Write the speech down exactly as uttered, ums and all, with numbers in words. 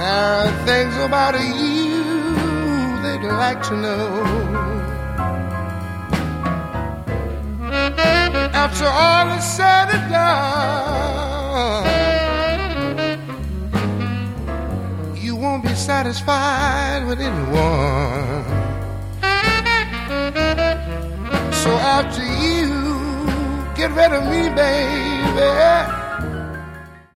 There are things about you they'd like to know. After all is said and done, you won't be satisfied with anyone. So after you get rid of me, baby,